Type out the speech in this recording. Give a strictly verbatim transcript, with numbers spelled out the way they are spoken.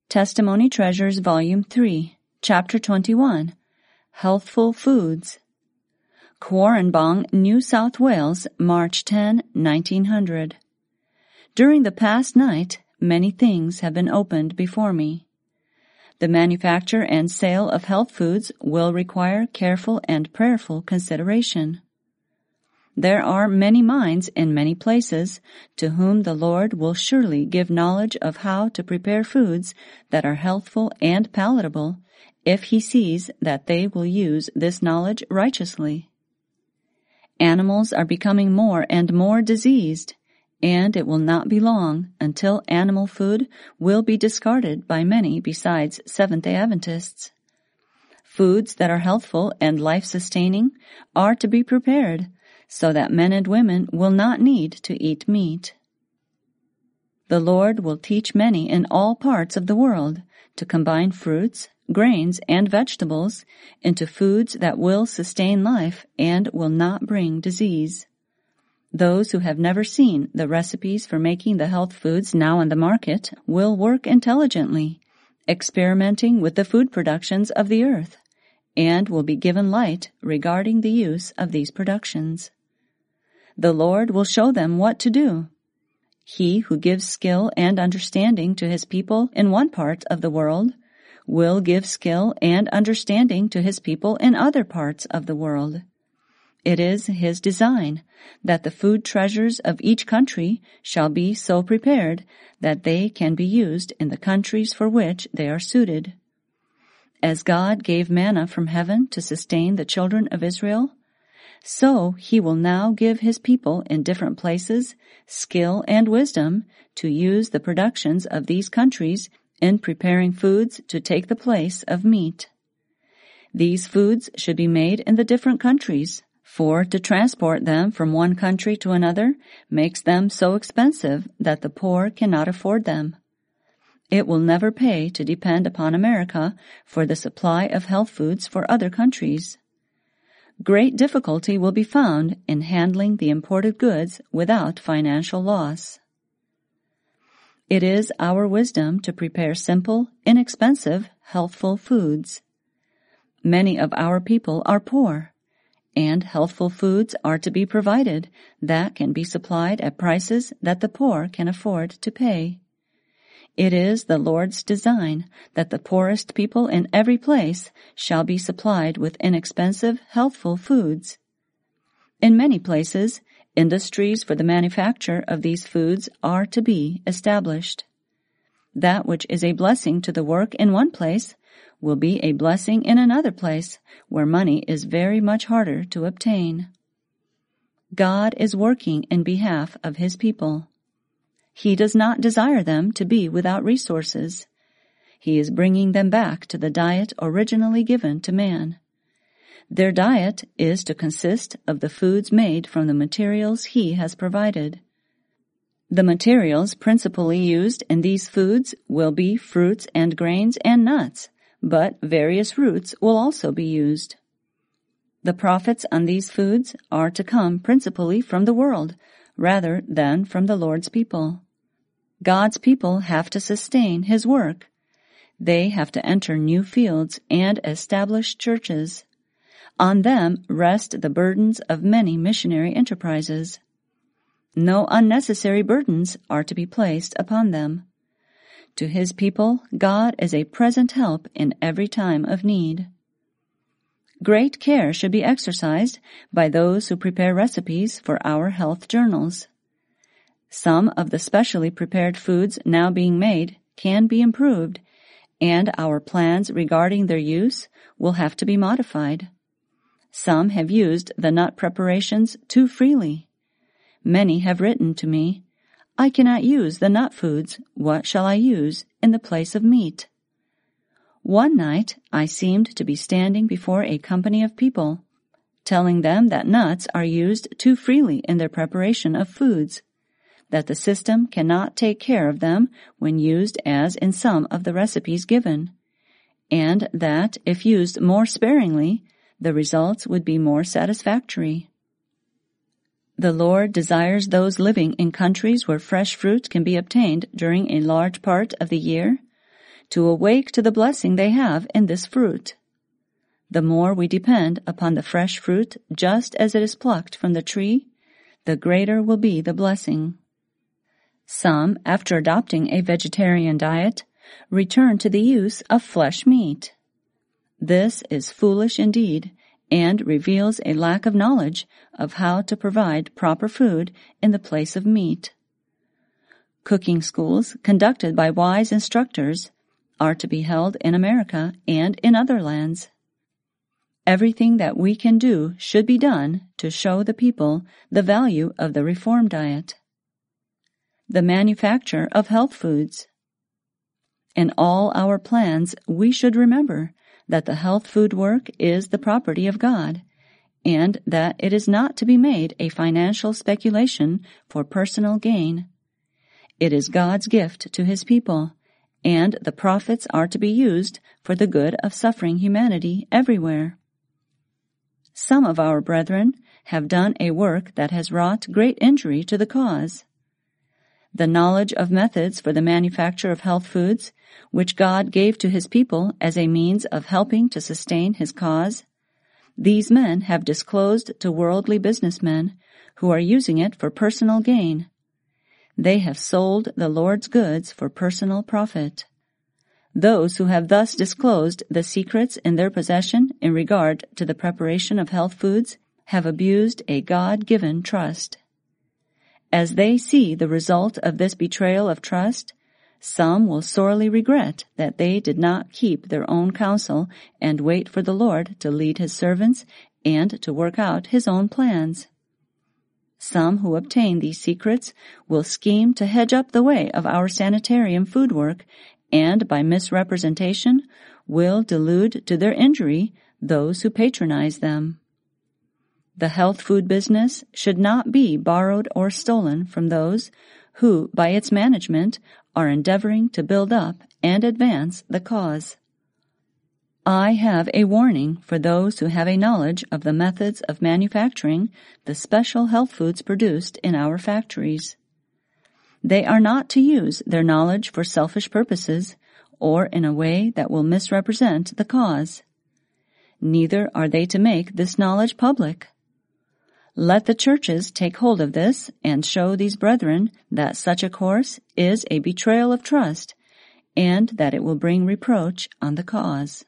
Testimony Treasures, Volume three, Chapter twenty-one, Healthful Foods. Quarrenbong, New South Wales, March tenth, nineteen hundred. During the past night, many things have been opened before me. The manufacture and sale of health foods will require careful and prayerful consideration. There are many minds in many places to whom the Lord will surely give knowledge of how to prepare foods that are healthful and palatable, if He sees that they will use this knowledge righteously. Animals are becoming more and more diseased, and it will not be long until animal food will be discarded by many besides Seventh-day Adventists. Foods that are healthful and life-sustaining are to be prepared, so that men and women will not need to eat meat. The Lord will teach many in all parts of the world to combine fruits, grains, and vegetables into foods that will sustain life and will not bring disease. Those who have never seen the recipes for making the health foods now on the market will work intelligently, experimenting with the food productions of the earth, and will be given light regarding the use of these productions. The Lord will show them what to do. He who gives skill and understanding to His people in one part of the world will give skill and understanding to His people in other parts of the world. It is His design that the food treasures of each country shall be so prepared that they can be used in the countries for which they are suited. As God gave manna from heaven to sustain the children of Israel, so He will now give His people in different places skill and wisdom to use the productions of these countries in preparing foods to take the place of meat. These foods should be made in the different countries, for to transport them from one country to another makes them so expensive that the poor cannot afford them. It will never pay to depend upon America for the supply of health foods for other countries. Great difficulty will be found in handling the imported goods without financial loss. It is our wisdom to prepare simple, inexpensive, healthful foods. Many of our people are poor, and healthful foods are to be provided that can be supplied at prices that the poor can afford to pay. It is the Lord's design that the poorest people in every place shall be supplied with inexpensive, healthful foods. In many places, industries for the manufacture of these foods are to be established. That which is a blessing to the work in one place will be a blessing in another place where money is very much harder to obtain. God is working in behalf of His people. He does not desire them to be without resources. He is bringing them back to the diet originally given to man. Their diet is to consist of the foods made from the materials He has provided. The materials principally used in these foods will be fruits and grains and nuts, but various roots will also be used. The profits on these foods are to come principally from the world, rather than from the Lord's people. God's people have to sustain His work. They have to enter new fields and establish churches. On them rest the burdens of many missionary enterprises. No unnecessary burdens are to be placed upon them. To His people, God is a present help in every time of need. Great care should be exercised by those who prepare recipes for our health journals. Some of the specially prepared foods now being made can be improved, and our plans regarding their use will have to be modified. Some have used the nut preparations too freely. Many have written to me, "I cannot use the nut foods. What shall I use in the place of meat?" One night I seemed to be standing before a company of people, telling them that nuts are used too freely in their preparation of foods, that the system cannot take care of them when used as in some of the recipes given, and that if used more sparingly, the results would be more satisfactory. The Lord desires those living in countries where fresh fruit can be obtained during a large part of the year to awake to the blessing they have in this fruit. The more we depend upon the fresh fruit just as it is plucked from the tree, the greater will be the blessing. Some, after adopting a vegetarian diet, return to the use of flesh meat. This is foolish indeed, and reveals a lack of knowledge of how to provide proper food in the place of meat. Cooking schools conducted by wise instructors are to be held in America and in other lands. Everything that we can do should be done to show the people the value of the Reform diet. The manufacture of health foods. In all our plans, we should remember that the health food work is the property of God, and that it is not to be made a financial speculation for personal gain. It is God's gift to His people, and the profits are to be used for the good of suffering humanity everywhere. Some of our brethren have done a work that has wrought great injury to the cause. The knowledge of methods for the manufacture of health foods, which God gave to His people as a means of helping to sustain His cause, these men have disclosed to worldly businessmen who are using it for personal gain. They have sold the Lord's goods for personal profit. Those who have thus disclosed the secrets in their possession in regard to the preparation of health foods have abused a God-given trust. As they see the result of this betrayal of trust, some will sorely regret that they did not keep their own counsel and wait for the Lord to lead His servants and to work out His own plans. Some who obtain these secrets will scheme to hedge up the way of our sanitarium food work, and by misrepresentation will delude to their injury those who patronize them. The health food business should not be borrowed or stolen from those who, by its management, are endeavoring to build up and advance the cause. I have a warning for those who have a knowledge of the methods of manufacturing the special health foods produced in our factories. They are not to use their knowledge for selfish purposes or in a way that will misrepresent the cause. Neither are they to make this knowledge public. Let the churches take hold of this and show these brethren that such a course is a betrayal of trust and that it will bring reproach on the cause.